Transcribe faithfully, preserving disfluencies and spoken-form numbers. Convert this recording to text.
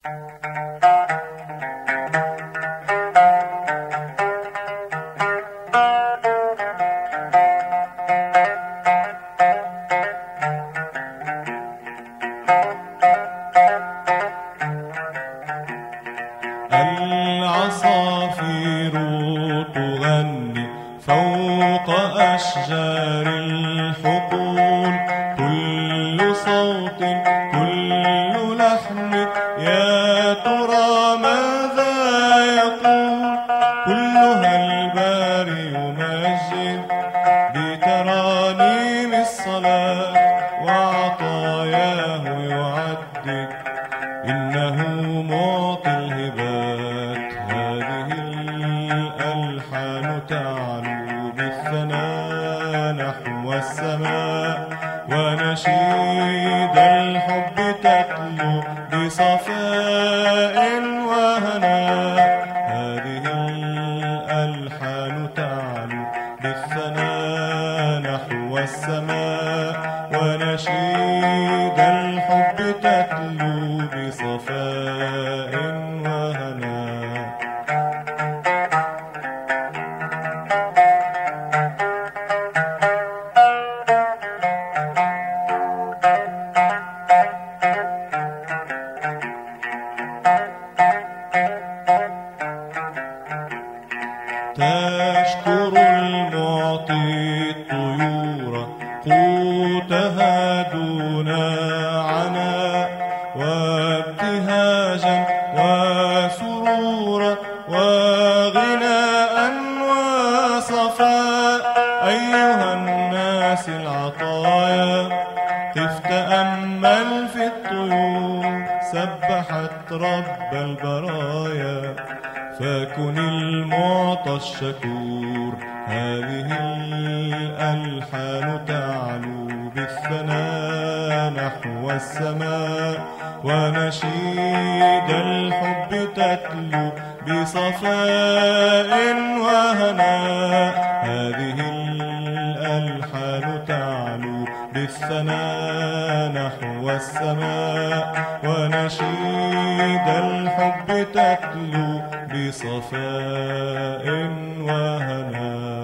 العصافير تغني فوق أشجار الحقول، كل صوت كل لحن يا ترى ماذا يقول، كلها الباري يمجد بترانيم الصلاة وعطاياه يعدد، إنه معطي الهبات. هذه الألحان تعلو بالثناء نحو السماء، ونشيد الحب تتلو بصفاء وهناء. هذه الألحان تعلو بالثناء نحو السماء، ونشيد الحب تتلو بصفاء وهناء. تشكر المعطي الطيور قوتها دون عناء، وابتهاجا وسرورا وغناء وصفاء. أيها الناس العطايا قف تأمل في الطيور، سبحت رب البرايا فكن المعطى الشكور. هذه الألحان تعلو بالثناء نحو السماء، ونشيد الحب تتلو بصفاء وهناء. هذه الألحان تعلو بالثناء نحو السماء، ونشيد الحب تتلو بصفاء وهناء.